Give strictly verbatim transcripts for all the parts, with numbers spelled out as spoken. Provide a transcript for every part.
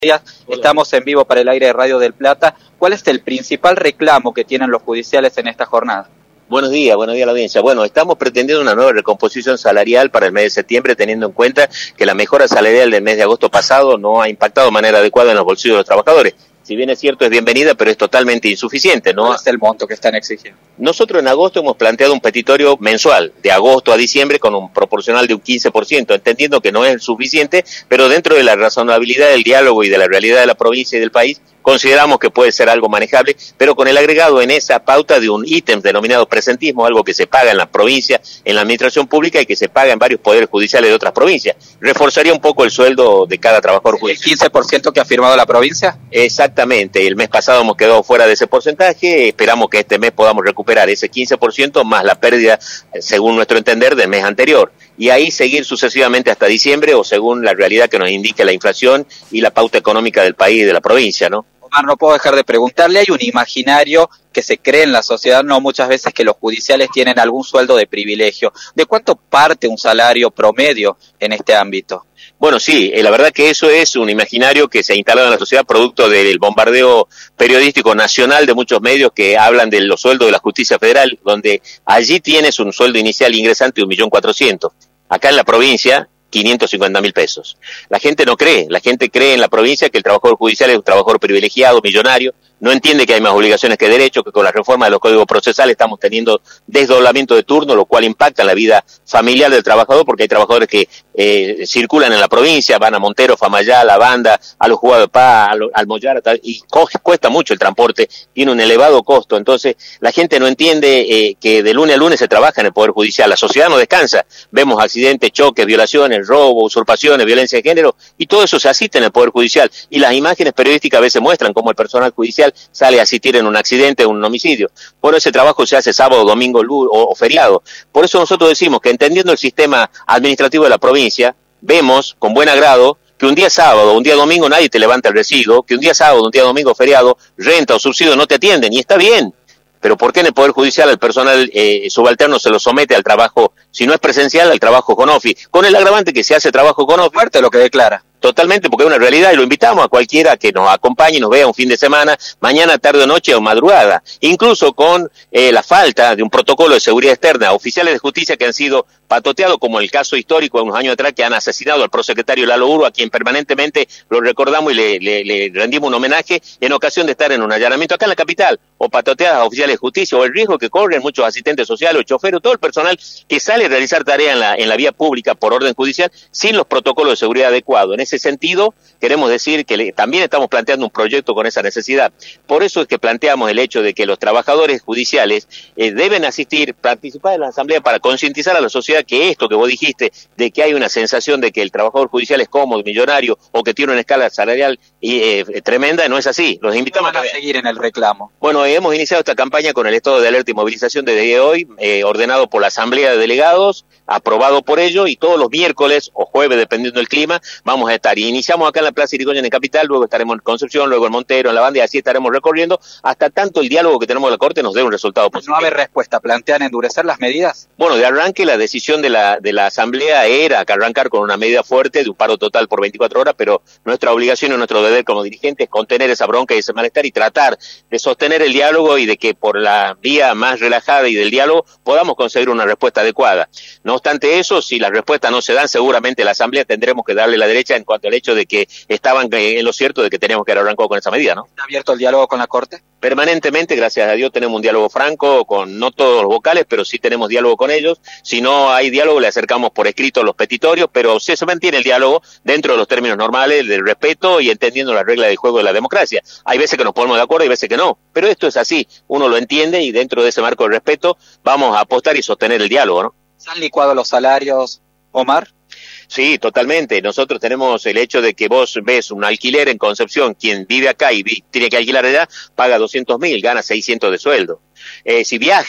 días. Estamos en vivo para el aire de Radio del Plata. ¿Cuál es el principal reclamo que tienen los judiciales en esta jornada? Buenos días, buenos días a la audiencia. Bueno, estamos pretendiendo una nueva recomposición salarial para el mes de septiembre, teniendo en cuenta que la mejora salarial del mes de agosto pasado no ha impactado de manera adecuada en los bolsillos de los trabajadores. Si bien es cierto, es bienvenida, pero es totalmente insuficiente, ¿no? ¿Cuál es el monto que están exigiendo? Nosotros en agosto hemos planteado un petitorio mensual, de agosto a diciembre, con un proporcional de un quince por ciento, entendiendo que no es suficiente, pero dentro de la razonabilidad del diálogo y de la realidad de la provincia y del país, consideramos que puede ser algo manejable, pero con el agregado en esa pauta de un ítem denominado presentismo, algo que se paga en la provincia, en la administración pública y que se paga en varios poderes judiciales de otras provincias. Reforzaría un poco el sueldo de cada trabajador judicial. ¿El quince por ciento que ha firmado la provincia? Exactamente, el mes pasado hemos quedado fuera de ese porcentaje, esperamos que este mes podamos recuperar ese quince por ciento más la pérdida, según nuestro entender, del mes anterior. Y ahí seguir sucesivamente hasta diciembre o según la realidad que nos indique la inflación y la pauta económica del país y de la provincia, ¿no? Omar, no puedo dejar de preguntarle, hay un imaginario que se cree en la sociedad, no muchas veces, que los judiciales tienen algún sueldo de privilegio. ¿De cuánto parte un salario promedio en este ámbito? Bueno, sí, eh, la verdad que eso es un imaginario que se ha instalado en la sociedad producto del bombardeo periodístico nacional de muchos medios que hablan de los sueldos de la justicia federal, donde allí tienes un sueldo inicial ingresante de un millón cuatrocientos. Acá en la provincia, quinientos cincuenta mil pesos. La gente no cree, la gente cree en la provincia que el trabajador judicial es un trabajador privilegiado, millonario, no entiende que hay más obligaciones que derechos, que con la reforma de los códigos procesales estamos teniendo desdoblamiento de turno, lo cual impacta en la vida familiar del trabajador, porque hay trabajadores que eh, circulan en la provincia, van a Montero, Famayá, La Banda, a los Jugados de Paz, al, al Mollar, y coge, cuesta mucho el transporte, tiene un elevado costo. Entonces la gente no entiende eh, que de lunes a lunes se trabaja en el Poder Judicial, la sociedad no descansa, vemos accidentes, choques, violaciones, robos, usurpaciones, violencia de género, y todo eso se asiste en el Poder Judicial, y las imágenes periodísticas a veces muestran cómo el personal judicial sale a asistir en un accidente o un homicidio. Por ese trabajo se hace sábado, domingo o, o feriado. Por eso nosotros decimos que entendiendo el sistema administrativo de la provincia, vemos con buen agrado que un día sábado, un día domingo nadie te levanta el residuo, que un día sábado, un día domingo feriado, renta o subsidio no te atienden, y está bien. Pero ¿por qué en el Poder Judicial el personal eh, subalterno se lo somete al trabajo, si no es presencial, al trabajo con OFI? Con el agravante que se hace trabajo con OFI. Fuerte lo que declara. Totalmente, porque es una realidad y lo invitamos a cualquiera que nos acompañe y nos vea un fin de semana, mañana, tarde o noche o madrugada. Incluso con eh, la falta de un protocolo de seguridad externa, oficiales de justicia que han sido patoteados, como el caso histórico de unos años atrás que han asesinado al prosecretario Lalo Uro, a quien permanentemente lo recordamos y le, le, le rendimos un homenaje en ocasión de estar en un allanamiento acá en la capital, o patoteadas a oficiales de justicia, o el riesgo que corren muchos asistentes sociales o choferes, todo el personal que sale a realizar tareas en la, en la vía pública por orden judicial sin los protocolos de seguridad adecuados. En ese sentido, queremos decir que le, también estamos planteando un proyecto con esa necesidad. Por eso es que planteamos el hecho de que los trabajadores judiciales eh, deben asistir, participar en la asamblea para concientizar a la sociedad que esto que vos dijiste, de que hay una sensación de que el trabajador judicial es cómodo, millonario, o que tiene una escala salarial eh, tremenda, no es así. Los invitamos a seguir en el reclamo. Bueno, eh, hemos iniciado esta campaña con el estado de alerta y movilización desde hoy, eh, ordenado por la asamblea de delegados, aprobado por ello, y todos los miércoles o jueves, dependiendo del clima, vamos a estar. Y iniciamos acá en la Plaza Irigoyen en Capital, luego estaremos en Concepción, luego en Montero, en La Banda, y así estaremos recorriendo hasta tanto el diálogo que tenemos en la Corte nos dé un resultado positivo. ¿No haber respuesta? ¿Plantean endurecer las medidas? Bueno, de arranque la decisión de la de la Asamblea era que arrancar con una medida fuerte de un paro total por veinticuatro horas, pero nuestra obligación y nuestro deber como dirigentes es contener esa bronca y ese malestar y tratar de sostener el diálogo y de que por la vía más relajada y del diálogo podamos conseguir una respuesta adecuada. No obstante eso, si las respuestas no se dan, seguramente la Asamblea tendremos que darle la derecha en cuanto al hecho de que estaban en lo cierto de que teníamos que haber arrancado con esa medida, ¿no? ¿Está abierto el diálogo con la Corte? Permanentemente, gracias a Dios, tenemos un diálogo franco con no todos los vocales, pero sí tenemos diálogo con ellos. Si no hay diálogo, le acercamos por escrito los petitorios, pero sí se mantiene el diálogo dentro de los términos normales del respeto y entendiendo las reglas del juego de la democracia. Hay veces que nos ponemos de acuerdo y veces que no, pero esto es así, uno lo entiende y dentro de ese marco de respeto vamos a apostar y sostener el diálogo, ¿no? ¿Se han licuado los salarios, Omar? Sí, totalmente. Nosotros tenemos el hecho de que vos ves un alquiler en Concepción, quien vive acá y vi, tiene que alquilar allá, paga doscientos mil, gana seiscientos de sueldo. Eh, si viaja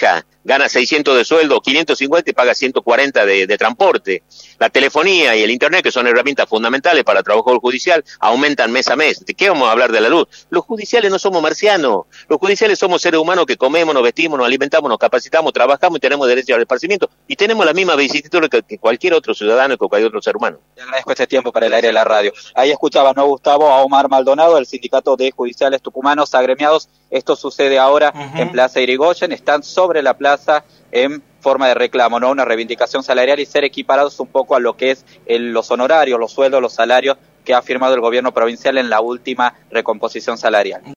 gana seiscientos de sueldo, quinientos cincuenta y paga ciento cuarenta de, de transporte. La telefonía y el internet, que son herramientas fundamentales para el trabajo judicial, aumentan mes a mes. ¿De qué vamos a hablar de la luz? Los judiciales no somos marcianos. Los judiciales somos seres humanos que comemos, nos vestimos, nos alimentamos, nos capacitamos, trabajamos y tenemos derecho al esparcimiento. Y tenemos la misma vicisitud que, que cualquier otro ciudadano, que cualquier otro ser humano. Te agradezco este tiempo para el aire de la radio. Ahí escuchaba, ¿no, Gustavo? A Omar Maldonado, del Sindicato de Judiciales Tucumanos Agremiados. Esto sucede ahora uh-huh. en Plaza Irigoyen. Están sobre la plaza en forma de reclamo, ¿no? Una reivindicación salarial y ser equiparados un poco a lo que es el, los honorarios, los sueldos, los salarios que ha firmado el gobierno provincial en la última recomposición salarial.